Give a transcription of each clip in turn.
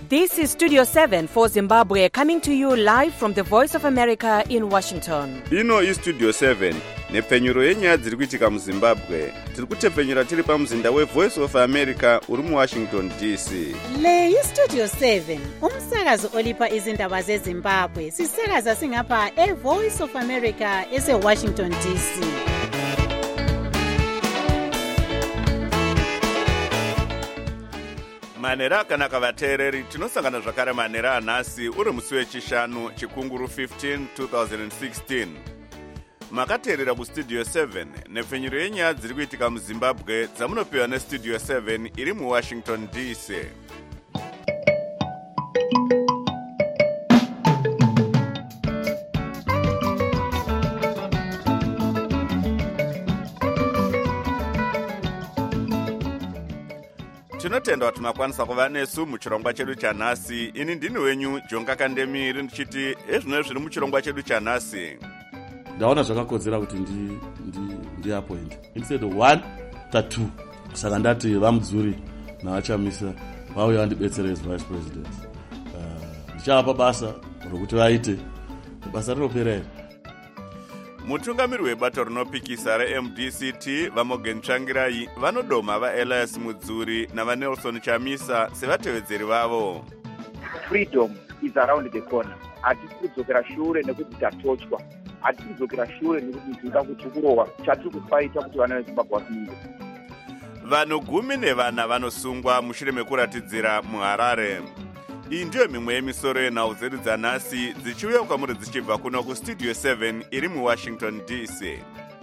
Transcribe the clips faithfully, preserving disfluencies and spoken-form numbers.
This is Studio seven for Zimbabwe, coming to you live from the Voice of America in Washington. Ino is Studio seven, nepfenyuro yenyaya dziri kuitika muZimbabwe. Tiri kutepfenyura tiri pamuzinda weVoice of America uri muWashington D C. Le iStudio seven, umsakazo olipa izindaba zeZimbabwe. Sisakaza singapha eVoice of America eseWashington D C. Manera kana kavateereri tinosangana zvakare manera anhasi uri musi wechishanu chikunguru fifteen twenty sixteen. Makateerera kuStudio seven nepfenyuro yenyaya dziri kuitika muZimbabwe dzamunopiwa neStudio seven iri muWashington D C. Tinotenda kuti makwanisa kuva nesu muchirongwa chedu chanhasi. Ini ndini wenyu Jonga Kandemiri ndichiti ezvino zviri muchirongwa chedu chanhasi. Ndaona zvakakodzera kuti ndi ndi ndi appoint instead of one ta two. Saka ndati vamudzuri navachamisa vauya vandibetsere as vice president. Uh, ndichapa basa rokuti vaite basa rinopera here. Mutungamiri webato rinopikisa reM D C T vaMorgan Tsvangirai vanodoma vaElias Mudzuri navaNelson Chamisa sevatevedzeri vavo. Freedom is around the corner. Hatisi kudzokera shure nekuti tatochwa. Hatisi kudzokera shure nekuti tinoda kuchukurowa. Chatiri kufaita kuti vana veZimbabwe vasunge. Vanhu gumi nevana vanosungwa mushure mekuratidzira muHarare. Iyi ndiyo mimwe yemisoro yenhau dzedu dzanhasi dzichiuya kwamuri dzichibva kuno kuStudio seven iri muWashington D C.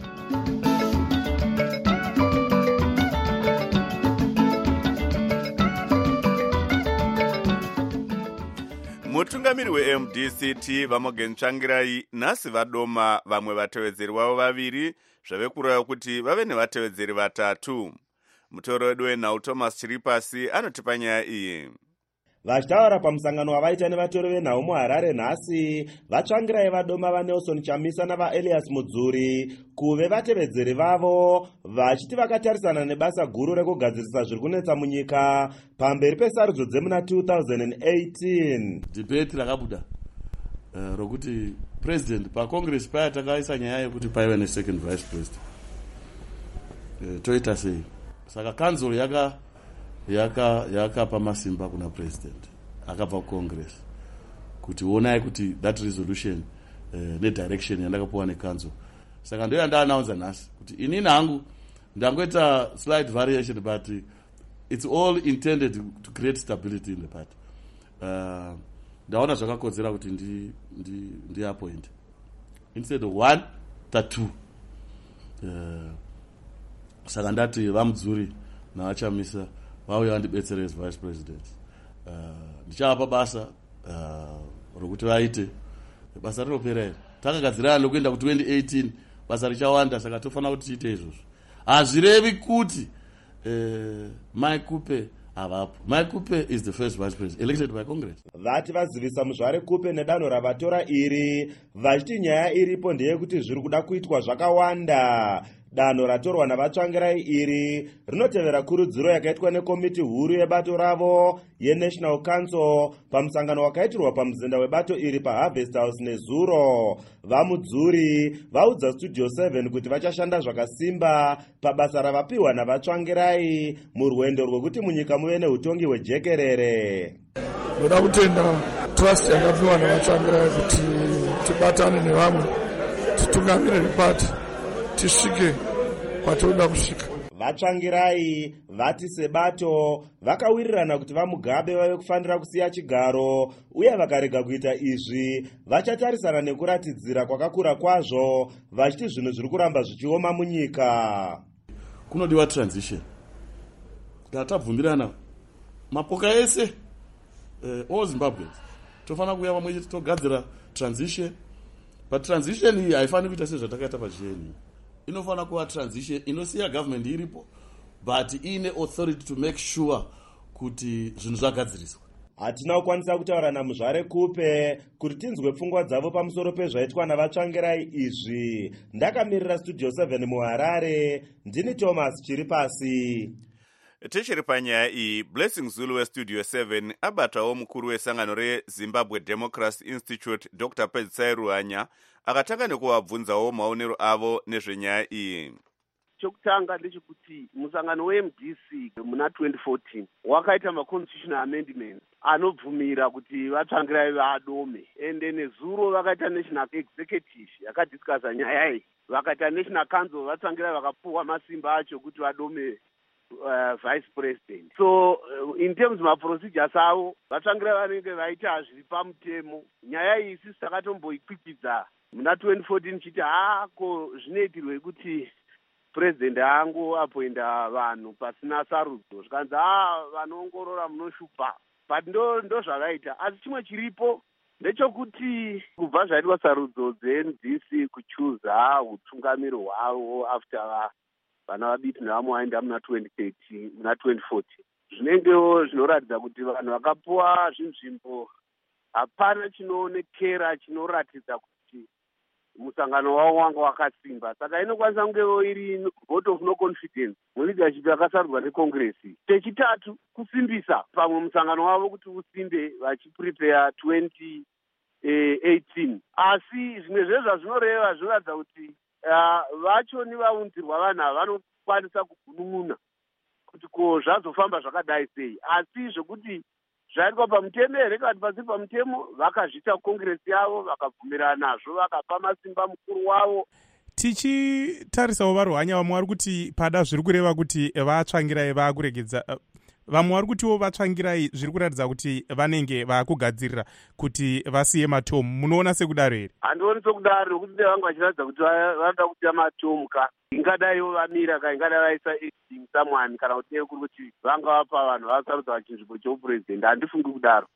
Mutungamiri weM D C T vaMorgan Tsvangirai nhasi vadoma vamwe vatevedzeri vavo vaviri zvave kureva kuti vave nevatevedzeri vatatu. Mutoro wedu wenhau Thomas Chiripasi anotipa nyaya iyi. Vachitaura pamusangano wavaita nevatori venhau muHarare nhasi, vaTsvangirai vadoma vaNelson Chamisa navaElias Mudzuri kuve vatevedzeri vavo, vachiti vakatarisana nebasa guru rekugadzirisa zviri kunetsa munyika pamberi pesarudzo dzemuna two thousand eighteen. Debate rakabuda uh, rokuti president paCongress paya takaisa nyaya yekuti paive nesecond vice president. Uh, toita sei? Saka council yaka yaka yakapa masimba kuna president akabva kuCongress kuti onai kuti that resolution uh, ne direction yandakapuwa necouncil. Saka ndoya ndaannounce nhasi kuti inini hangu ndangoita slight variation but it's all intended to create stability in the party. Uh, ndaona zvakakodzera kuti ndi ndi ndi appoint instead of one ta two. Uh, saka ndati vamudzuri navachamisa vauya vandibetsere as vice president. Uh, ndichapa basa uh, rokuti vaite basa rinopera here. Takagadzirana nokuenda ku twenty eighteen basa richawanda, saka tofanira kuti tiite izvozvo. Hazvirevi kuti uh, Mike Kupe avapo. Mike Kupe is the first vice president elected by Congress. Vati vazivisa muzvare Kupe nedanho ravatora iri, vachiti nyaya iripo ndeyekuti zviri kuda kuitwa zvakawanda. Danho ratorwa navaTsvangirai iri rinotevera kurudziro yakaitwa nekomiti huru yebato ravo yeNational Council pamusangano wakaitirwa pamuzinda webato iri paHarvest House nezuro. VaMudzuri vaudza Studio seven kuti vachashanda zvakasimba pabasa ravapiwa navaTsvangirai murwendo rwekuti munyika muve neutongi hwejekerere. Ndoda kutenda trust yakapiwa navaTsvangirai kuti tibatane nevamwe titungamire ripati tisvike kwatoda kusvika. VaTsvangirai vati sebato vakawirirana kuti vaMugabe vave kufanira kusiya chigaro, uye vakarega kuita izvi vachatarisana nekuratidzira kwakakura kwazvo, vachiti zvinhu zviri kuramba zvichioma munyika. Kunodiwa transition. Kana tabvumirana mapoka ese uh, all Zimbabweans tofanira kuuya pamwe chete togadzira transition. But transition iyi haifaniri kuita sezvatakaita pacheni. Inofana kuva transition inosiya government iripo but ine authority to make sure kuti zvinhu zvagadziriswa. Hatina kukwanisa kutaura namuzvare Kupe kuti tinzwe pfungwa dzavo pamusoro pezvaitwa navaTsvangirai izvi. Ndakamirira Studio seven muHarare, ndini Thomas Chiripasi. Tichiri panyaya iyi, Blessing Zulu westudio seven abatawo mukuru wesangano reZimbabwe Democracy Institute Doctor Pedzisai Ruhanya akatanga nekuvabvunzawo maonero avo nezvenyaya iyi. Chokutanga ndechekuti musangano we M D C muna twenty fourteen wakaita ma constitutional amendment anobvumira kuti vatsvangirai vadome, ende nezuro vakaita national executive yakadiscussa nyaya iyi, vakaita national council vatsvangirai vakapuwa masimba acho kuti vadome uh, vice president. So uh, in terms of procedures avo vatsvangirai vanenge vaita zviri pamutemo. Nyaya iyi sisi takatomboikwikidza muna twenty fourteen chiti hako zvinoitirwe kuti president angu apoinda vanhu pasina sarudzo, zvikanzi ah vanoongorora munoshupa, but ndo ndo zvakaita. Asi chimwe chiripo ndechekuti kubva zvaitwa sarudzo dze-N D C kuchuza utungamiri hwavo after vana vadiki nevamwe vaenda muna twenty thirteen muna twenty fourteen, zvinengewo zvinoratidza kuti vanhu vakapuwa zvinzvimbo hapana chinoonekera chinoratidza kuti musangano wavo wanga wakasimba. Saka inokwanisa kungewo iri vote of no confidence muleadership yakasarudzwa neCongress. Chechitatu, kusimbisa pamwe musangano wavo kuti usimbe vachiprepare twenty eighteen. Asi zvimwe zvezva zvinoreva zvinoratidza kuti uh, vacho nevaunzirwa vanhu vanokwanisa kugunun'una kuti ko zvazofamba zvakadai sei. Asi zvokuti zvaitwa pamutemo here kana pasi pamutemo vakazvita Congress yavo vakabvumirana nazvo vakapa masimba mukuru wavo. Tichitarisawo varuhanya vamwe vari kuti pada zviri kureva kuti vatsvangirai vakuregedza, vamwe vari kutiwo vatsvangirai zviri kuratidza kuti vanenge vakugadzirira kuti vasiye matomu. Munoona sekudaro here? Handioni sekudaro, nokuti nevanga vachiratidza kuti vanoda kusiya matomu ka ingadaiwo vamira ka ingadai vaisa acting someone kana kuti kuri kuti vanga vapa vanhu vasarudza vachinzvimbo cheupurezidendi. Handifungi kudaro.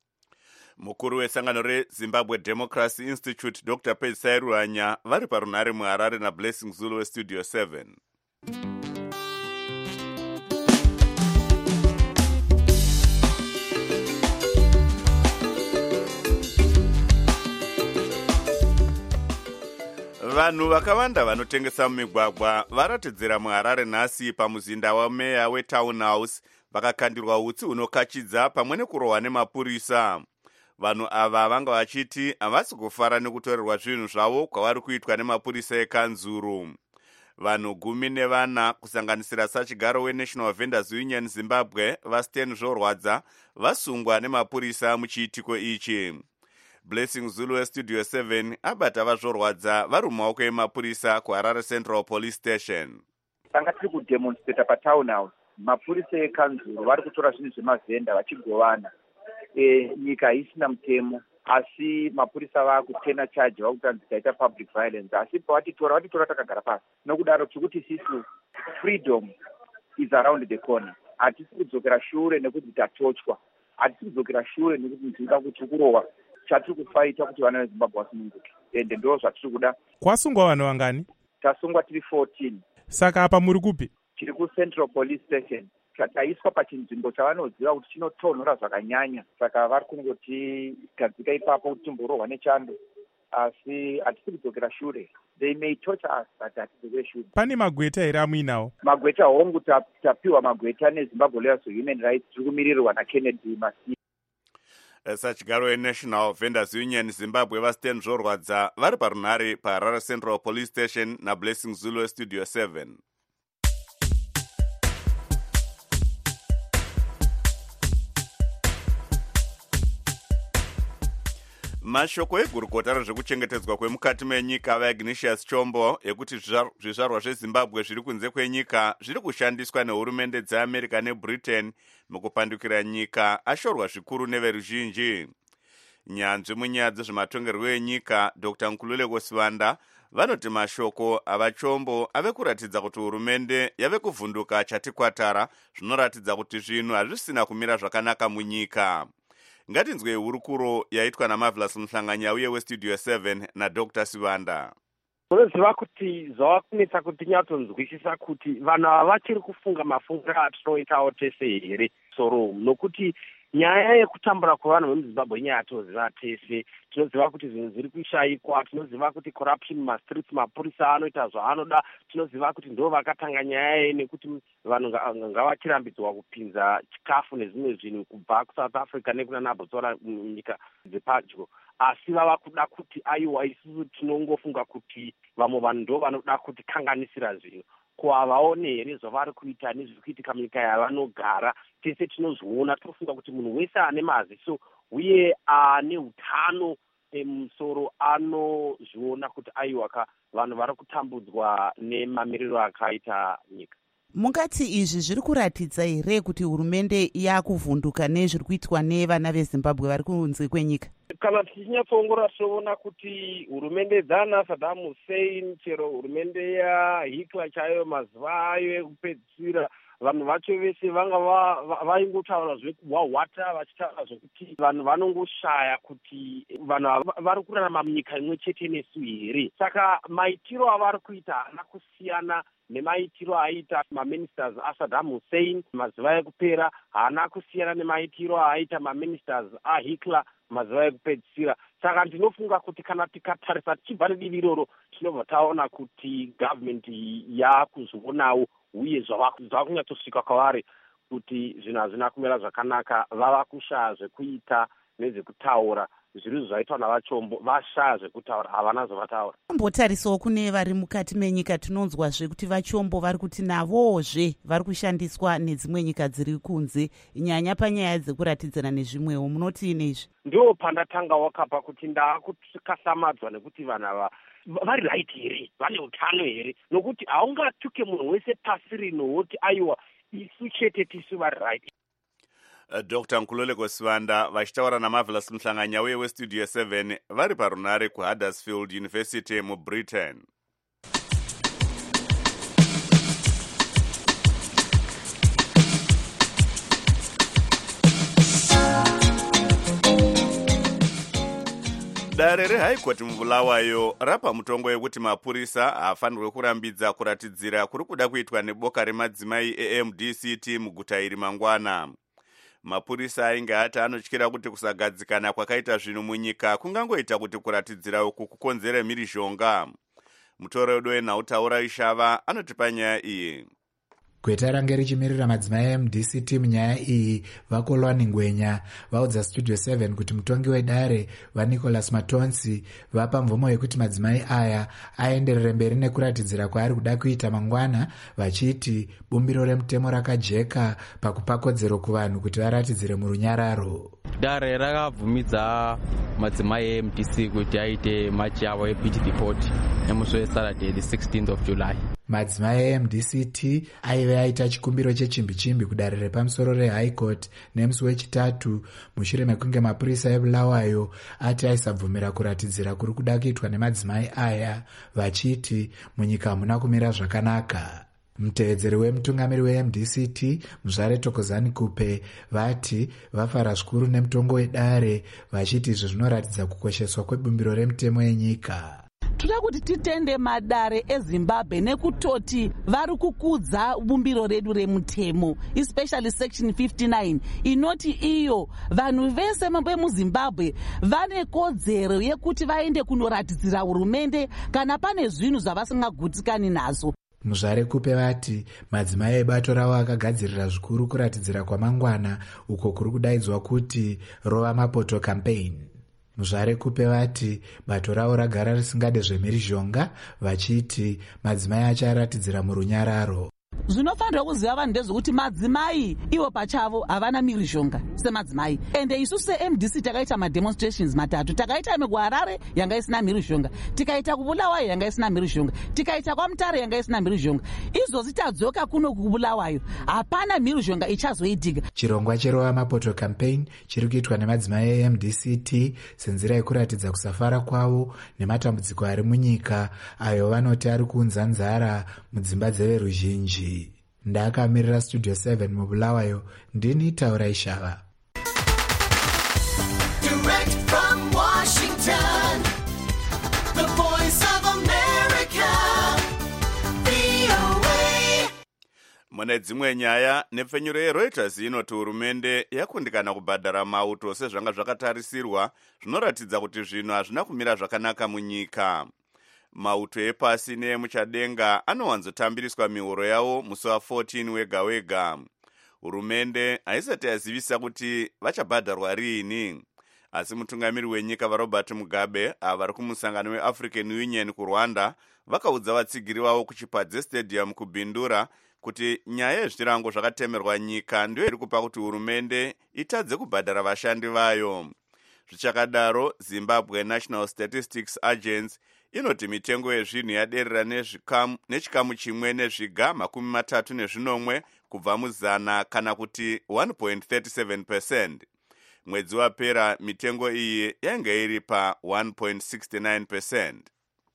Mukuru wesangano reZimbabwe Democracy Institute Doctor Pedzisai Ruhanya vari parunhare muHarare naBlessing Zulu westudio seven. Vanhu vakawanda vanotengesa mumigwagwa varatidzira muHarare nhasi pamuzinda wameya weTown House vakakandirwa utsi hunokachidza pamwe nekurohwa nemapurisa. Vanhu ava vanga vachiti havasi kufara nekutorerwa zvinhu zvavo kwavari kuitwa nemapurisa ekanzuru. Vanhu gumi nevana kusanganisira sachigaro weNational Vendors Union Zimbabwe vaStan Zvorwadza vasungwa nemapurisa muchiitiko ichi. Blessing Zulu westudio seven abata vazvorwadza vari mumaoko emapurisa kuHarare Central Police Station. Tanga tiri kudemonstrata paTown House, mapurisa ekanzuru vari kutora zvinhu zvemavhenda vachigovana. E, nyika isina mutemo, asi mapurisa vakutena charge vakutanzi taita public violence, asi pavatitora vatitora takagara pasi. Nokudaro tikuti sisi freedom is around the corner. Hatisi kudzokera shure nekuti tatochwa, hatisi kudzokera shure nekuti nzvimba kuti kurohwa. Chatiri kufaita kuti vana veZimbabwe vasununguke, ende ndo zvatiri kuda. Kwasungwa vanhu vangani? Tasungwa tiri fourteen. Saka apa muri kupi? Tiri kuCentral Police Station. Taiswa pachinzvimbo chavanoziva kuti chinotonhora zvakanyanya, saka vari kungoti gadzika ipapo kuti timborohwa nechando, asi hatisi kudzokera shure. They may torture us, but hatisi shure. Pane magweta here amuinawo? Magweta hongu tapiwa magweta neZimbabwe Lawyers for Human Rights, tiri kumirirwa naKennedy Masi. Sachigaro weNational Vendors Union Zimbabwe vaStan Zvorwadza vari parunhare paHarare Central Police Station naBlessing Zulu westudio seven. Mashoko egurukota rezvekuchengetedzwa kwemukati menyika vaIgnatius Chombo ekuti zvizvarwa zveZimbabwe zviri kunze kwenyika zviri kushandiswa nehurumende dzeAmerica neBritain mukupandukira nyika ashorwa zvikuru neveruzhinji. Nyanzvi munyaya dzezvematongerwo enyika Doctor Nkululeko Sivanda vanoti mashoko ava Chombo ave kuratidza kuti hurumende yave kuvhunduka chatikwatara, zvinoratidza kuti zvinhu hazvisina kumira zvakanaka munyika. Ngatinzwe hurukuro yaitwa naMarvelous Mhlanganya uye westudio seven naDoctor Sivanda. Unoziva kuti zvavakunetsa kuti tinyatsonzwisisa kuti vanhu ava vachiri kufunga mafungiro atinoitawo tese here soro, nokuti nyaya yekutambura kwevanhu vemuzimbabwe inyaya yatoziva tese. Tinoziva kuti zvinhu zviri kushayikwa, tinoziva kuti corruption mastreets, mapurisa anoita zvaanoda, tinoziva kuti ndo vakatanga nyaya ye nekuti vanhu ngavachirambidzwa kupinza chikafu nezvimwe zvinhu kubva kuSouth Africa nekuna Botswana munyika dzepadyo. Asi vava kuda kuti aiwa isusu tinongofunga kuti vamwe vanhu ndo vanoda kuti kanganisira zvinhu. Ko havaone here zvavari kuita nezviri kuitika munyika yavanogara. Tese tinozviona, tofunga kuti munhu wese ane maziso uye ane utano emusoro anozviona kuti aiwaka vanhu vari kutambudzwa nemamiriro akaita nyika. Mungati izvi zviri kuratidza here kuti hurumende yakuvhunduka nezviri kuitwa nevana veZimbabwe vari kunze kwenyika? Kana tichinyatsoongora toona kuti hurumende dzana Saddam Hussein chero hurumende yaHitler chaiyo mazuva ayo ekupedzisira vanhu vacho vese vanga vaingotaura zvekuhwahwata vachitaura zvokuti vanhu vanongoshaya kuti vanhu vari kurarama munyika imwe chete nesu here. Saka maitiro avari kuita haana kusiyana nemaitiro aiita maministers aSaddam Hussein mazuva ekupera, haana kusiyana nemaitiro aiita maministers aHitler mazuva ekupedzisira. Saka ndinofunga kuti kana tikatarisa tichibva nedivi iroro tinobva taona kuti government yakuzvionawo uye zvava kunyatsosvika kwavari kuti zvinhu hazvina kumira zvakanaka. Vava kushaya zvekuita nezvekutaura. Zviri zvaitwa navachombo vashaya zvekutaura, havana zvavataura. Mbotarisawo kune vari mukati menyika, tinonzwazve kuti vachombo vari kuti navozve vari kushandiswa nedzimwe nyika dziri kunze, nyanya panyaya dzekuratidzana nezvimwewo. Munoti nezvi? Ndo pandatanga wakapa kuti ndakukasamadzwa nekuti vanhu ava vari right here, vane utano here, nokuti haungatuke munhu wese pasi rino woti aiwa isu chete tisu vari right. Doctor Nkululeko Sivanda vachitaura naMarvelous Mhlanganya uye weStudio seven vari parunare kuHuddersfield University muBritain. Dare reHigh Court muBulawayo rapa mutongo yekuti mapurisa hafanirwe kurambidza kuratidzira kuri kuda kuitwa neboka remadzimai eM D C T muguta iri mangwana. Mapurisa ainge ati anotyira kuti kusagadzikana kwakaita zvinhu munyika kungangoita kuti kuratidzira uku kukonzere mhirizhonga. Mutoredo wenhautaura Ishava anotipa nyaya iyi. Gweta range richimirira madzimai eM D C T munyaya iyi vakolwani Ngwenya vaudza Studio seven kuti mutongi wedare vaNicholas Matonsi vapa mvumo yekuti madzimai aya aenderere mberi nekuratidzira kwaari kuda kuita mangwana, vachiti bumbiro remutemo rakajeka pakupa kodzero kuvanhu kuti varatidzire murunyararo. Dare rakabvumidza madzimai eM D C kuti aite machi yavo yePit Report nemusi weSaturday the sixteenth of July. Madzimai eM D C T aive aita chikumbiro chechimbi-chimbi kudare repamusoro reHigh Court nemusi wechitatu mushure mekunge mapurisa eBulawayo ati aisabvumira kuratidzira kuri kuda kuitwa nemadzimai aya, vachiti munyika hamuna kumira zvakanaka. Mutevedzeri wemutungamiri weM D C T Muzvare Thokozani Kupe vati vafara zvikuru nemutongo wedare, vachiti izvi zvinoratidza kukosheswa kwebumbiro remutemo yenyika. Toda kuti titende madare eZimbabwe nekutoti vari kukudza bumbiro redu remutemo, especially section fifty-nine inoti iyo vanhu vese vemuZimbabwe vane kodzero yekuti vaende kunoratidzira hurumende kana pane zvinhu zvavasingagutikani nazvo. Muzvare Kupe vati madzimai ebato ravo akagadzirira zvikuru kuratidzira kwamangwana uko kuri kudaidzwa kuti Rova Mapoto campaign. Muzvare Kupe vati bato ravo ragara risingade zvemhirizhonga, vachiti madzimai acharatidzira murunyararo. Zvinofanira kuziva vanhu ndezvekuti madzimai ivo pachavo havana mhirizhonga semadzimai. Ende isu seM D C takaita mademonstrations matatu. Takaita muGwarare yanga isina mhirizhonga, tikaita kuBulawayo yanga isina mhirizhonga, tikaita kwaMutare yanga isina mhirizhonga. Izvozvi tadzoka kuno kuBulawayo hapana mhirizhonga ichazoitika. Chirongwa cheRova Mapoto campaign chiri kuitwa nemadzimai eM D C T senzira yekuratidza kusafara kwavo nematambudziko ari munyika ayo vanoti ari kuunza nzara mudzimba dzeveruzhinji. Ndakamirira Studio seven muBulawayo, ndini Taura Ishava. Direct from Washington, the voice of America, V O A. Mune dzimwe nyaya, nepfenyuro yeReuters inoti hurumende yakundikana kubhadhara mauto sezvanga zvakatarisirwa, zvinoratidza kuti zvinhu hazvina kumira zvakanaka munyika. Mauto epasi neemuchadenga anowanzotambiriswa mihoro yawo musi wa14 wega wega. Hurumende haisati yazivisa kuti vachabhadharwa riini. Asi mutungamiri wenyika vaRobert Mugabe avari kumusangano weAfrican Union kuRwanda vakaudza vatsigiri vavo kuChipadze Stadium kubhindura kuti nyaya yezvirango zvakatemerwa nyika ndiyo iri kupa kuti hurumende itadze kubhadhara vashandi vayo. Zvichakadaro, Zimbabwe National Statistics Agency inoti mitengo yezvinhu yaderera nechikamu chimwe nezviga makumi matatu nezvinomwe kubva muzana kana kuti one point three seven percent. Mwedzi wapera mitengo iyi yanga iri pa one point six nine percent.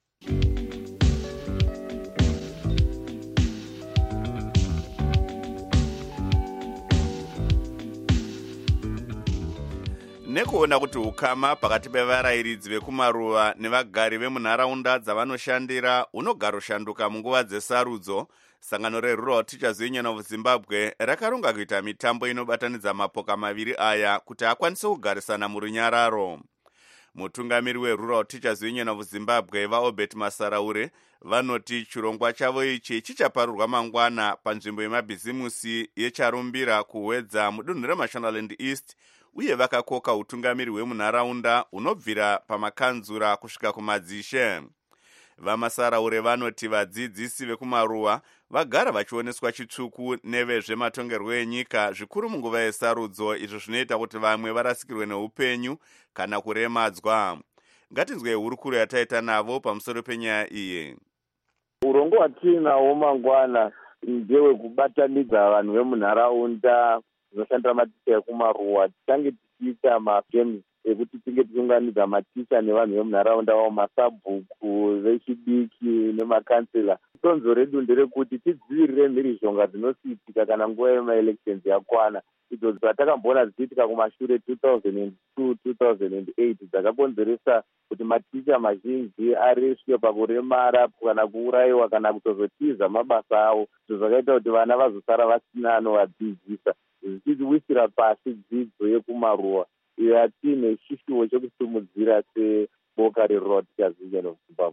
Nekuona kuti ukama pakati pevarayiridzi vekumaruva nevagari vemunharaunda dzavanoshandira unogara ushanduka munguva dzesarudzo, sangano reRural Teachers Union of Zimbabwe rakaronga kuita mitambo inobatanidza mapoka maviri aya kuti akwanise kugarisana murunyararo. Mutungamiri weRural Teachers Union of Zimbabwe vaObert Masaraure vanoti chirongwa chavo ichi chichaparurwa mangwana panzvimbo yemabhizimusi yeCharumbira kuwedza mudunhu reMashonaland East, uye vakakoka utungamiri hwemunharaunda unobvira pamakanzura kusvika kumadzishe. Vamasaraure vanoti vadzidzisi vekumaruva vagara vachioneswa chitsvuku nevezvematongerwo enyika zvikuru munguva yesarudzo, izvo zvinoita kuti vamwe varasikirwe neupenyu kana kuremadzwa. Ngatinzwe hurukuro yataita navo pamusoro penyaya iyi. Urongo hwatinawo mangwana ndewekubatanidza vanhu vemunharaunda dzinoshandira maticha ekumaruwa, tichange tichiita magames ekuti tinge tichiunganidza maticha nevanhu vemunharaunda vavo, masabhuku vechidiki nemakansela. Sonzo redu nderekuti tidzivirire mhirizhonga dzinosiitika kana nguva yemaelections yakwana, idzo dzatakamboona dzichiitika kumashure two thousand two two thousand eight dzakakonzeresa kuti maticha mazhinji areswe pakuremara kana kuurayiwa kana kutozotiza mabasa avo, izvo zvakaita kuti vana vazosara vasina anovadzidzisa, zvichiwisira pasi dzidzo yekumaruwa iyo yatine chishuwo chekusimudzira seboka reRural Teachers Union of Zimbabwe.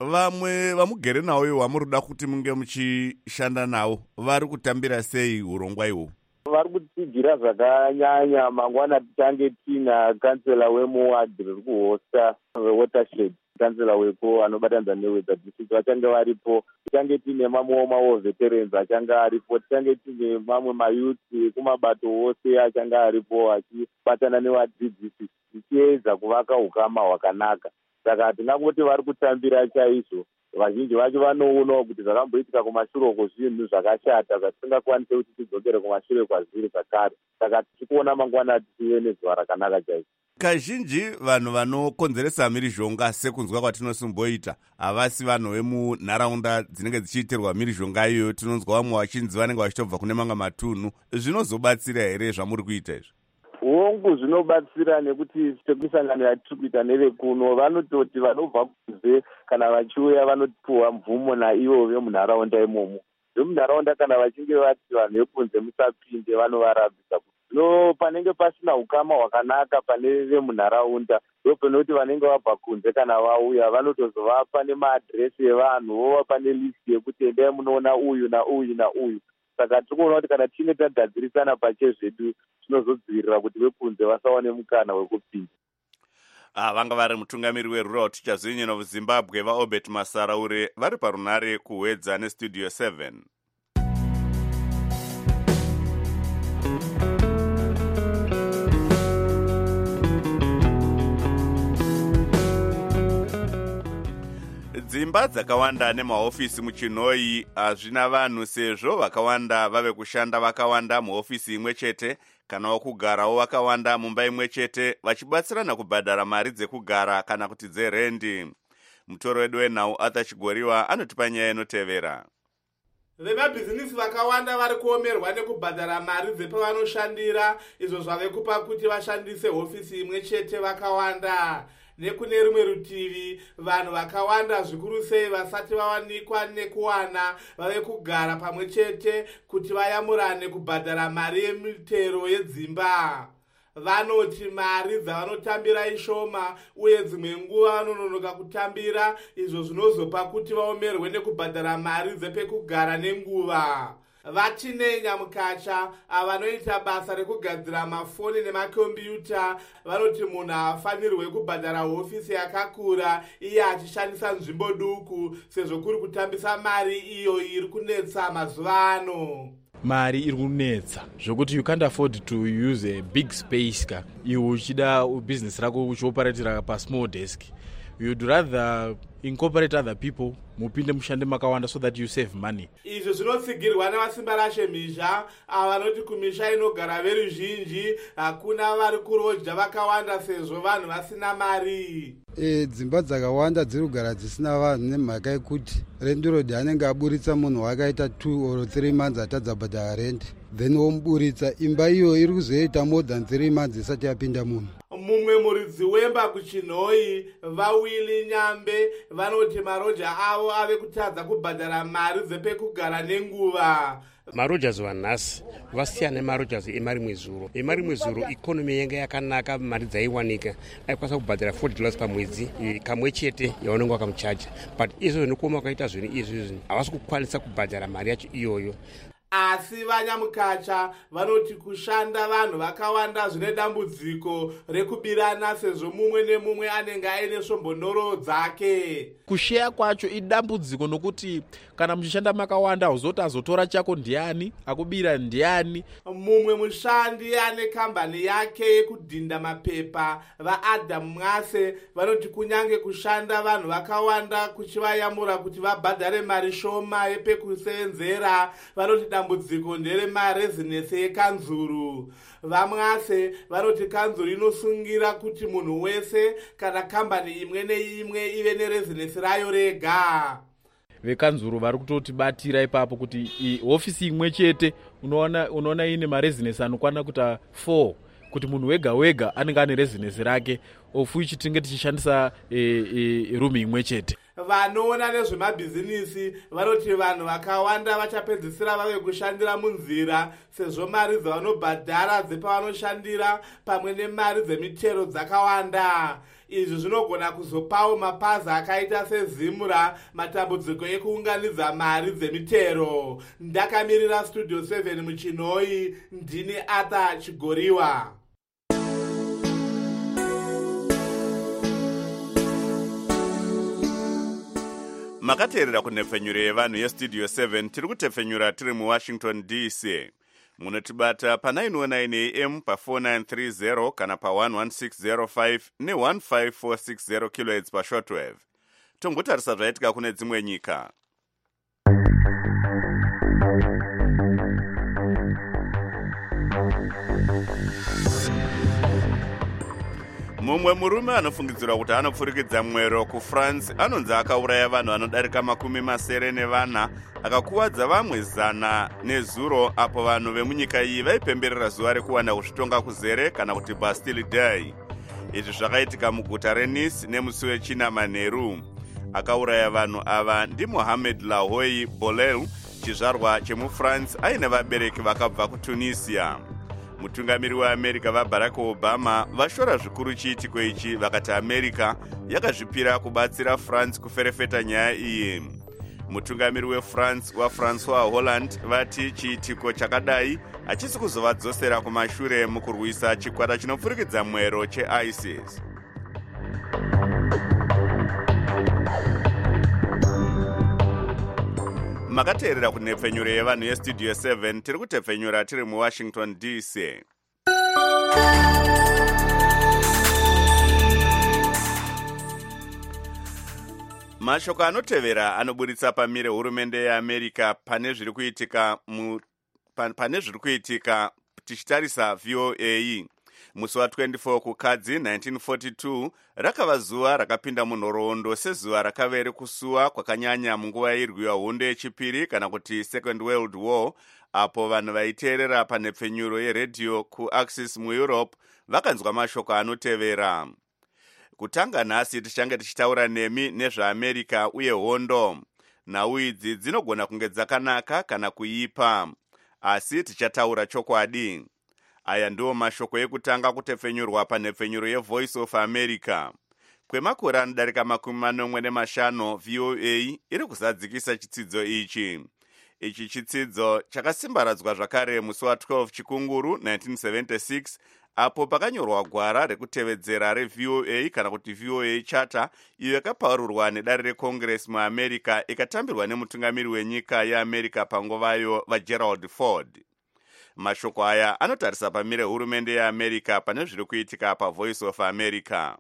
Vamwe vamugere nawo iwo vamurida kuti munge muchishanda nawo vari kutambira sei urongwa ihwo? Vari kutigira zvakanyanya. Mangwana tichange tina kansela wemuwadi riri kuhosta wewatershed, kansela weko anobatanidza newedza district vachange varipo. Tichange tine mamwewo mawo veterans achange aripo. Tichange tine mamwe mayuthi kumabato wose achange aripo achibatana nevadzidzisi tichiedza kuvaka ukama hwakanaka. Saka tingangoti vari kutambira chaizvo. Vazhinji vacho vanoonawo kuti zvakamboitika kumashure uko zvinhu zvakashata zvatisingakwanise kuti tidzokere kumashure kwazviri zvakare. Saka tichikuona mangwana tive nezuva rakanaka chaizvo. Kazhinji vanhu vanokonzeresa mhirizhonga sekunzwa kwatinosimboita havasi vanhu vemunharaunda dzinenge dzichiitirwa mhirizhonga iyoyo. Tinonzwa vamwe vachinzi vanenge vachitobva kune mamwe matunhu. Zvinozobatsira here zvamuri kuita izvo? Hongu zvinobatsira nekuti sekusangano yatiri kuita nevekuno vanototi vanobva kunze kana vachiuya vanopiwa mvumo naivo vemunharaunda imomo. Vemunharaunda kana vachinge vati vanhu vekunze musapinde vanovarambisa. Zvino panenge pasina ukama hwakanaka pane vemunharaunda, ndopanoti vanenge vabva kunze kana vauya vanotozovapa nemaadhiresi evanhu, vovapa nelisti yekuti endai munoona uyu nauyu nauyu. Saka tikuona kuti kana tinge tagadzirisana pachezvedu zvinozodzivirira kuti vekunze vasawane mukana wekupinda. Ah, vanga vari mutungamiri weRural Teachers Union of Zimbabwe vaObert Masaraure vari parunare kuwedza nestudio seven. Dzimba dzakawanda nemahofisi muChinoi hazvina vanhu sezvo vakawanda vave kushanda vakawanda muhofisi imwe chete kana wokugarawo vakawanda mumba imwe chete vachibatsirana kubhadhara mari dzekugara kana kuti dzerendi. Mutoro wedu wenhau Arthur Chigoriwa anotipa nyaya inotevera. Vemabhizinisi vakawanda vari kuomerwa nekubhadhara mari dzepavanoshandira, izvo zvave kupa kuti vashandise hofisi imwe chete vakawanda. nekune rimwe rutivi vanhu vakawanda zvikuru sei vasati vawanikwa nekuwana vave kugara pamwe chete kuti vayamurane kubhadhara mari yemitero yedzimba. Vanoti mari dzavanotambira ishoma uye dzimwe nguva vanononoka kutambira, izvo zvinozopa kuti vaomerwe nekubhadhara mari dzepekugara nenguva. Vatine Nyamukacha avanoita basa rekugadzira mafoni nemakombiyuta vanoti munhu hafanirwe kubhadhara hofisi yakakura iye achishandisa nzvimbo duku, sezvo kuri kutambisa mari iyo iri kunetsa mazuva ano. Mari iri kunetsa zvokuti you can't afford to use a big space ka iwe uchida business rako uchioperatira pa small desk. You'd rather incorporate other people mupinde mushande makawanda so that you save money. Izvo zvinotsigirwa nevasimba rashe mhizha avanoti kumisha inogara veruzhinji hakuna vari kurodya vakawanda sezvo vanhu vasina mari. E, dzimba dzakawanda dziri kugara dzisina vanhu nemhaka yekuti rent road anenge aburitsa munhu wakaita two or three months atadza bhadhara rent, then womuburitsa imba iyo iri kuzoita more than three months isati yapinda munhu. Mumwe muridzi wemba kuchinhoi vaWili Nyambe vanoti maroja avo ave kutadza kubhadhara mari dzepekugara nenguva. Marojas vanhasi vasiyana nemarojas emarimwe zuro. Emarimwe zuro ikonomi yanga yakanaka, mari dzaiwanika, aikwanisa kubhadhara forty dollars pamwedzi kamwe chete yaunenge wakamuchaja, but izvo nokuma wakaita zvinhu izvi havasi kukwanisa kubhadhara mari yacho iyoyo. Asi vaNyamukacha vanoti kushanda vanhu vakawanda zvine dambudziko rekubirana sezvo mumwe nemumwe anenge aine svombonoro dzake. Kusheya kwacho idambudziko nokuti kana muchishanda makawanda uzoti azotora chako ndiani, akubira ndiani. Mumwe mushandi ane kambani yake yekudhinda mapepa vaAdam Mwase vanoti kunyange kushanda vanhu vakawanda kuchivayamura kuti vabhadhare mari shoma yepekusenzera, vanoti dambudziko ndere marezinesi yekanzuru. VaMwase vanoti kanzuru inosungira kuti munhu wese kana kambani imwe neimwe ive nerezinesi rayo rega. Vekanzuru vari kutotibatira ipapo kuti hofisi imwe chete unoona unoona ine marezinesi anokwana kuta four, kuti munhu wega wega anenge ane rezinesi rake, of which tinge tichishandisa e, e, rumi imwe chete. Vanoona nezvemabhizinisi vanoti vanhu vakawanda vachapedzisira vave kushandira munzira sezvo mari dzavanobhadhara dzepavanoshandira pamwe nemari dzemitero dzakawanda. Izvi zvinogona kuzopawo mapazi akaita seZimura matambudziko ekuunganidza mari dzemitero. Ndakamirira Studio seven muchinhoi, ndini Arthur Chigoriwa. Makateerera kunhepfenyuro yevanhu yestudio seven tiri kutepfenyura tiri muWashington D C. Munotibata pa nine oh nine A M pa four nine three zero kana pa one one six zero five ne one five four six zero kilohertz pa shortwave. Tombotarisa zvaitika kune dzimwe nyika. Mumwe murume anofungidzirwa kuti anopfurikidza mwero kuFrance anonzi akauraya vanhu anodarika makumi masere nevana akakuwadza vamwe zana nezuro apo vanhu vemunyika iyi vaipemberera zuva rekuwanda kuzvitonga kuzere kana kuti Bastille Day. Izvi zvakaitika muguta reNice nemusi wechina manheru. Akauraya vanhu ava ndi Mohamed Lahoui Bolel, chizvarwa chemuFrance aine vabereki vakabva kuTunisia. Mutungamiri weAmerica vaBarack Obama vashora zvikuru chiitiko ichi vakati America yakazvipira kubatsira France kuferefeta nyaya iyi. Mutungamiri weFrance waFrancois Hollande vati chiitiko chakadai hachisi kuzovadzosera kumashure mukurwisa chikwata chinopfurikidza mwero cheISIS. Makateerera kunhepfenyuro yevanhu yestudio seven tiri kutepfenyura tiri muWashington D C. Mashoko anotevera anoburitsa pamire hurumende yeAmerica pane zviri kuitika mu pane zviri kuitika tichitarisa V O A. Musi wa twenty-four kukadzi nineteen forty-two rakava zuva rakapinda munhoroondo sezuva rakavere kusuwa kwakanyanya munguva yairwiwa hondo yechipiri kana kuti Second World War, apo vanhu vaiteerera panhepfenyuro yeredhiyo kuAxis muEurope vakanzwa mashoko anotevera. Kutanga nhasi tichange tichitaura nemi nezvaamerica uye hondo. Nhau idzi dzinogona kunge dzakanaka kana kuipa, asi tichataura chokwadi. Aya ndiwo mashoko ekutanga kutepfenyurwa panhepfenyuro yeVoice of America. Kwemakore anodarika makumi manomwe nemashanu, V O A iri kuzadzikisa chitsidzo ichi. Ichi chitsidzo chakasimbaradzwa zvakare musi wa12 Chikunguru nineteen seventy-six, apo pakanyorwa gwara rekutevedzera reV O A kana kuti V O A Charter, iyo yakapaururwa nedare reCongress muAmerica ikatambirwa nemutungamiri wenyika yeAmerica panguvayo vaGerald Ford. Mashoko aya anotarisa pamire hurumende yeAmerica pane zviri kuitika paVoice of America.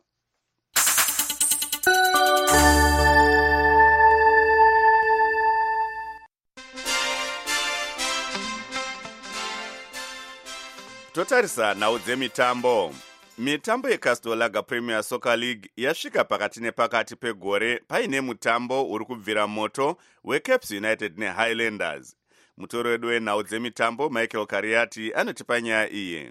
Totarisa nhau dzemitambo. Mitambo yeCastor Lager Premier Soccer League yasvika pakati nepakati pegore paine mutambo uri kubvira moto weCaps United neHighlanders. Mutoro wedu wenhau dzemitambo Michael Kariati anotipa nyaya iyi.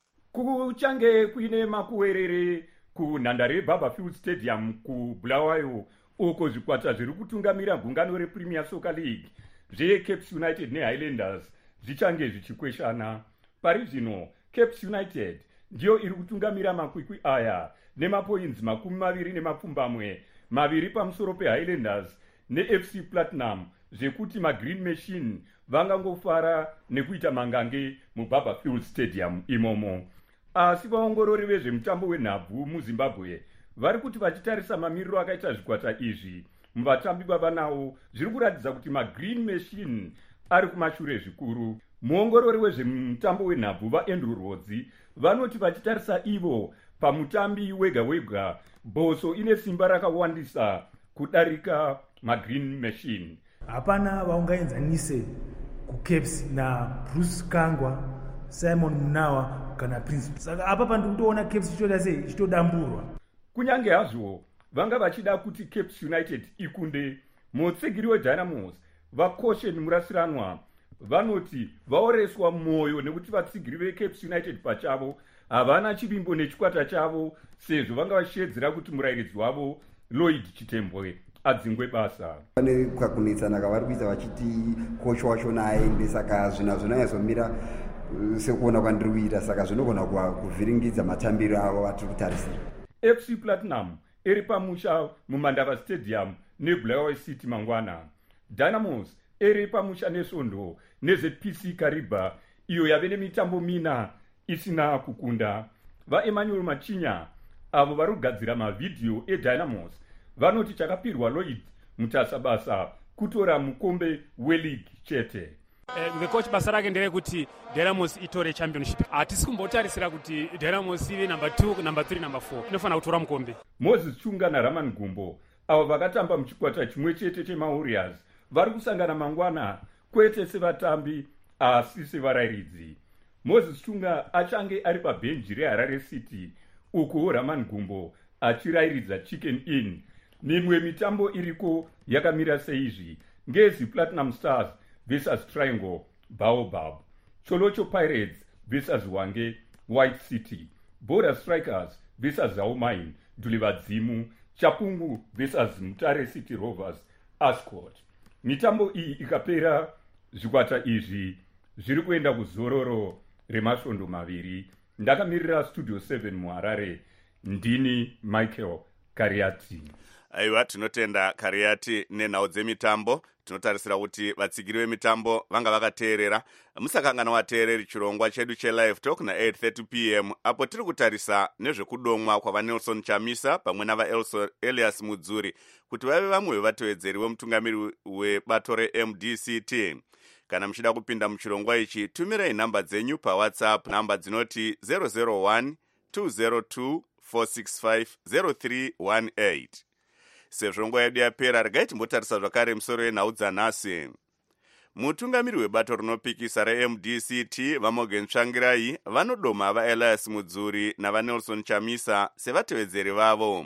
Kuchange kuine makuwerere kunhandare yeBarberfield Stadium kuBulawayo, uko zvikwata zviri kutungamira gungano rePremier Soccer League zveCaps United neHighlanders zvichange zvichikweshana. Pari zvino Caps United ndiyo iri kutungamira makwikwi aya nemapoints makumi maviri nemapfumbamwe maviri pamusoro peHighlanders neF C Platinum, zvekuti maGreen Machine vangangofara nekuita mangange muBarberfield Stadium imomo. Asi vaongorori vezvemutambo wenhabvu muZimbabwe vari kuti vachitarisa mamiriro akaita zvikwata izvi muvatambi vavanawo, zviri kuratidza kuti maGreen Machine ari kumashure zvikuru. Muongorori wezvemutambo wenhabvu vaAndrew Rodzi vanoti vachitarisa ivo pamutambi wega wega, Boso ine simba rakawandisa kudarika maGreen Machine. Hapana vaungaenzanise kuCaps naBruce Kangwa, Simon Munawa kana Prince. Saka apa pandikutoona Caps chitoda sei chitodamburwa. Kunyange hazvo vanga vachida kuti Caps United ikunde, mutsigiri weDynamos vaCaution Murasiranwa vanoti vaoreswa mwoyo nekuti vatsigiri veCaps United pachavo havana chivimbo nechikwata chavo, sezvo vanga vachiyedzera kuti murayiridzi wavo Lloyd Chitembwe adzingwe basa. Pane kukakunetsana kavari kuita vachiti kocha wacho naaende, saka zvina zvinonyazomira sekuona kwandiri kuita, saka zvinogona kuvhiringidza matambiro avo vatiri kutarisira. F C Platinum iri pamusha muMandava Stadium neBulawayo City mangwana. Dynamos iri pamusha neSondo neZ P C Kariba, iyo yave nemitambo mina isina kukunda. VaEmmanuel Machinya avo vari kugadzira mavhidhiyo eDynamos vanoti chakapirwa Lloyd Mutasabasa kutora mukombe weleague chete. Uh, the coach basa rake nderekuti Dynamos itore championship. Hatisi kumbotarisira kuti Dynamos ive number two, number three, number four. Inofana kutora mukombe. Moses Chunga naRaman Gumbo avo vakatamba muchikwata chimwe chete cheMawarriors vari kusangana mangwana, kwete sevatambi asi sevarayiridzi. Moses Chunga achange ari pabhenji reHarare City, uko Raman Gumbo achirayiridza Chicken Inn. Mimwe mitambo iriko yakamira seizvi: Ngezi Platinum Stars versus Triangle Baobab, Cholocho Pirates versus Wange White City, Border Strikers versus Zaumine Dulivadzimu, Chapungu versus Mutare City Rovers Ascot. Mitambo iyi ikapera, zvikwata izvi zviri kuenda kuzororo remasvondo maviri. Ndakamirira Studio seven muHarare, ndini Michael Kariati. Aiwa, tinotenda Kariati nenhau dzemitambo. Tinotarisira kuti vatsigiri vemitambo vanga vakateerera. Musakangana wateereri chirongwa chedu cheLive Talk na eight thirty p m apo tiri kutarisa nezvekudomwa kwavaNelson Chamisa pamwe navaElias Mudzuri kuti vave vamwe vevatevedzeri vemutungamiri webato reM D C T. Kana muchida kupinda muchirongwa ichi, tumirai nhamba dzenyu paWhatsApp, namba dzinoti zero zero one two zero two four six five zero three one eight. Sezvo nguva yedu yapera, regai timbotarisa zvakare musoro wenhau dzanhasi. Mutungamiri webato rinopikisa reM D C T vaMorgan Tsvangirai vanodoma vaElias Mudzuri navaNelson Chamisa sevatevedzeri vavo.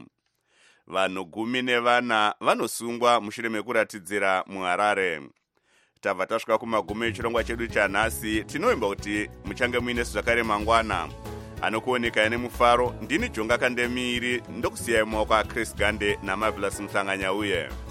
Vanhu gumi nevana vanosungwa mushure mekuratidzira muHarare. Tabva tasvika kumagumi echirongwa chedu chanhasi. Tinoimba kuti muchange muinesu zvakare mangwana. anokuoneka ine mufaro ndini jonga kandemiri ndokusiyai maoko achris gande namavilas muhlanganya uye